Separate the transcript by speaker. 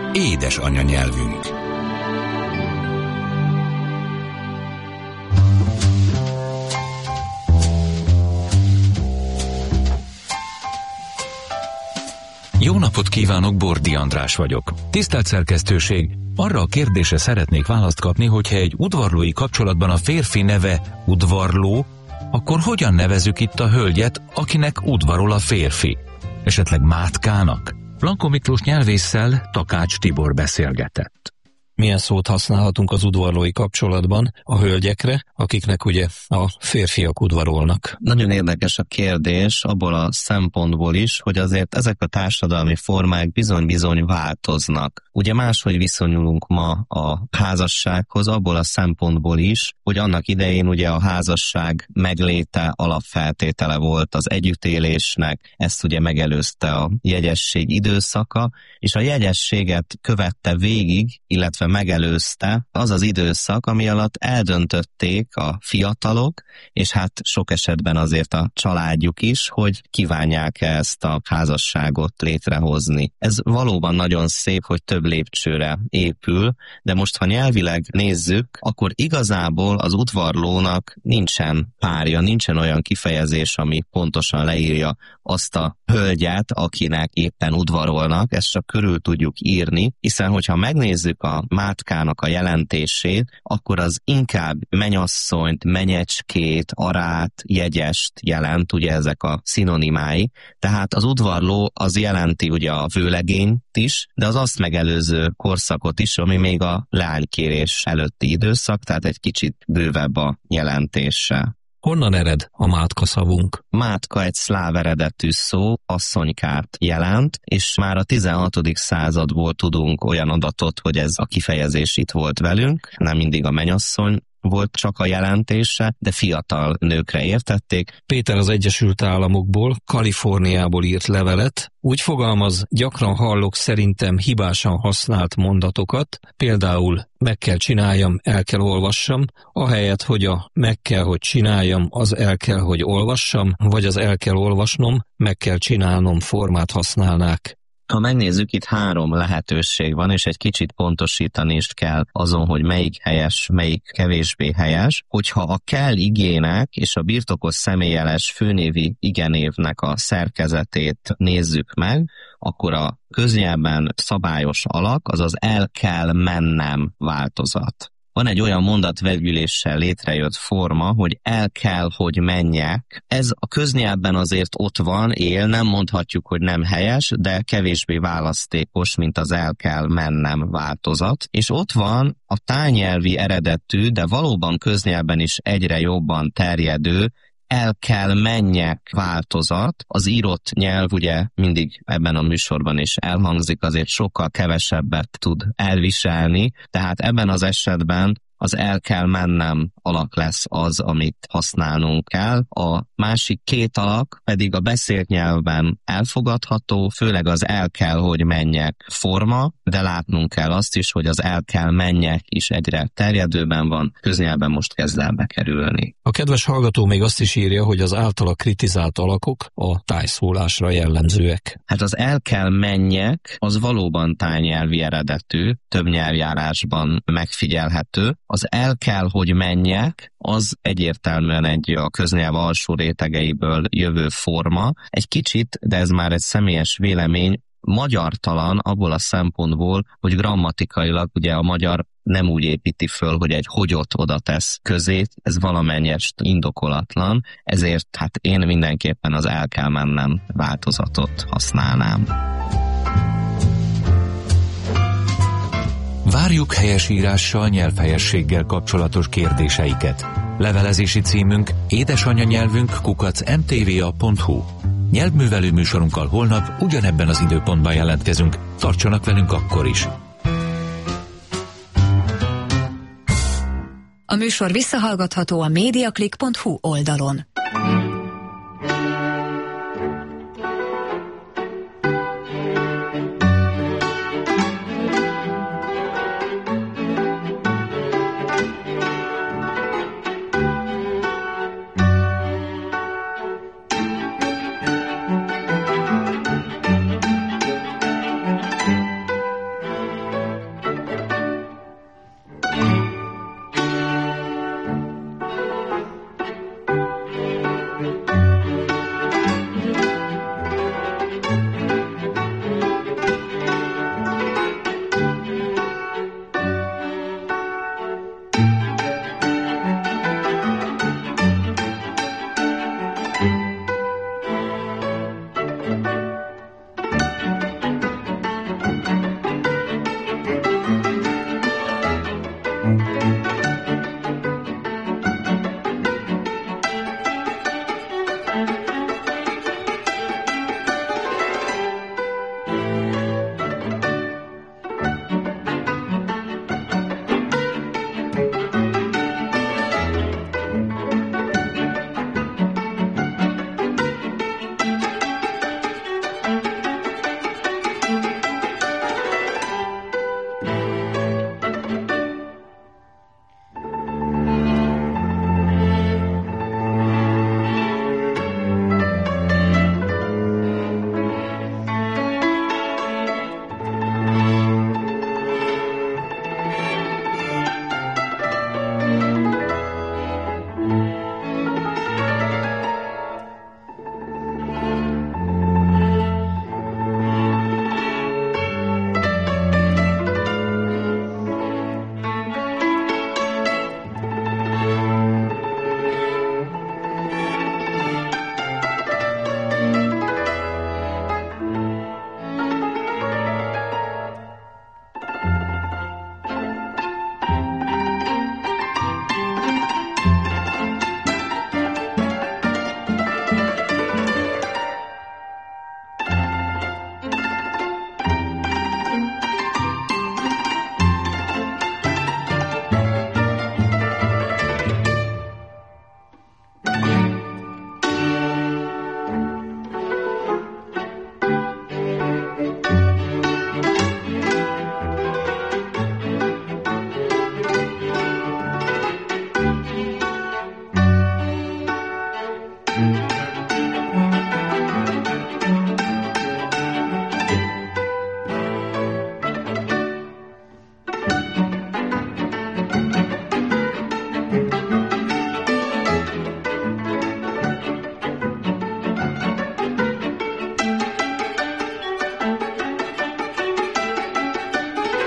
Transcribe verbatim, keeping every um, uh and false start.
Speaker 1: Édes anyanyelvünk. Jó napot kívánok, Bordi András vagyok. Tisztelt szerkesztőség, arra a kérdésre szeretnék választ kapni, hogyha egy udvarlói kapcsolatban a férfi neve udvarló, akkor hogyan nevezzük itt a hölgyet, akinek udvarol a férfi? Esetleg Mátkának? Blanko Miklós nyelvésszel Takács Tibor beszélgetett.
Speaker 2: Milyen szót használhatunk az udvarlói kapcsolatban a hölgyekre, akiknek ugye a férfiak udvarolnak?
Speaker 3: Nagyon érdekes a kérdés abból a szempontból is, hogy azért ezek a társadalmi formák bizony-bizony változnak. Ugye máshogy viszonyulunk ma a házassághoz, abból a szempontból is, hogy annak idején ugye a házasság megléte alapfeltétele volt az együttélésnek, ezt ugye megelőzte a jegyesség időszaka, és a jegyességet követte végig, illetve megelőzte az az időszak, ami alatt eldöntötték a fiatalok, és hát sok esetben azért a családjuk is, hogy kívánják ezt a házasságot létrehozni. Ez valóban nagyon szép, hogy több lépcsőre épül, de most ha nyelvileg nézzük, akkor igazából az udvarlónak nincsen párja, nincsen olyan kifejezés, ami pontosan leírja azt a hölgyet, akinek éppen udvarolnak, ezt csak körül tudjuk írni, hiszen hogyha megnézzük a Mátkának a jelentését, akkor az inkább menyasszonyt, menyecskét, arát, jegyest jelent, ugye ezek a szinonimái, tehát az udvarló az jelenti ugye a vőlegényt is, de az azt megelőző korszakot is, ami még a leánykérés előtti időszak, tehát egy kicsit bővebb a jelentése.
Speaker 2: Honnan ered a mátka szavunk?
Speaker 3: Mátka egy szláv eredetű szó, asszonykát jelent, és már a tizenhatodik századból tudunk olyan adatot, hogy ez a kifejezés itt volt velünk, nem mindig a mennyasszony volt csak a jelentése, de fiatal nőkre értették.
Speaker 2: Péter az Egyesült Államokból, Kaliforniából írt levelet, úgy fogalmaz, gyakran hallok szerintem hibásan használt mondatokat, például meg kell csináljam, el kell olvassam, ahelyett, hogy a meg kell, hogy csináljam, az el kell, hogy olvassam, vagy az el kell olvasnom, meg kell csinálnom formát használnák.
Speaker 3: Ha megnézzük, itt három lehetőség van, és egy kicsit pontosítani is kell azon, hogy melyik helyes, melyik kevésbé helyes. Hogyha a kell igének és a birtokos személyjeles főnévi igenévnek a szerkezetét nézzük meg, akkor a köznyelvben szabályos alak, azaz el kell mennem változat. Van egy olyan mondatvegyüléssel létrejött forma, hogy el kell, hogy menjek. Ez a köznyelvben azért ott van, él, nem mondhatjuk, hogy nem helyes, de kevésbé választékos, mint az el kell mennem változat. És ott van a tájnyelvi eredetű, de valóban köznyelvben is egyre jobban terjedő, el kell menjek változat. Az írott nyelv ugye mindig ebben a műsorban is elhangzik, azért sokkal kevesebbet tud elviselni, tehát ebben az esetben az el kell mennem alak lesz az, amit használnunk kell. A másik két alak pedig a beszélt nyelvben elfogadható, főleg az el kell, hogy menjek forma, de látnunk kell azt is, hogy az el kell menjek is egyre terjedőben van, köznyelvben most kezd el bekerülni.
Speaker 2: A kedves hallgató még azt is írja, hogy az általa kritizált alakok a tájszólásra jellemzőek.
Speaker 3: Hát az el kell menjek, az valóban tájnyelvi eredetű, több nyelvjárásban megfigyelhető. Az el kell, hogy menjek, az egyértelműen egy a köznyelv alsó rétegeiből jövő forma. Egy kicsit, de ez már egy személyes vélemény, magyartalan abból a szempontból, hogy grammatikailag ugye a magyar nem úgy építi föl, hogy egy hogyot oda tesz közé, ez valamennyest indokolatlan, ezért hát én mindenképpen az el kell mennem változatot használnám.
Speaker 1: Várjuk helyesírással, nyelvhelyességgel kapcsolatos kérdéseiket. Levelezési címünk édesanyanyelvünk kukac em té vé a pont hu. Nyelvművelő műsorunkkal holnap ugyanebben az időpontban jelentkezünk. Tartsanak velünk akkor is!
Speaker 4: A műsor visszahallgatható a mediaclick pont hu oldalon.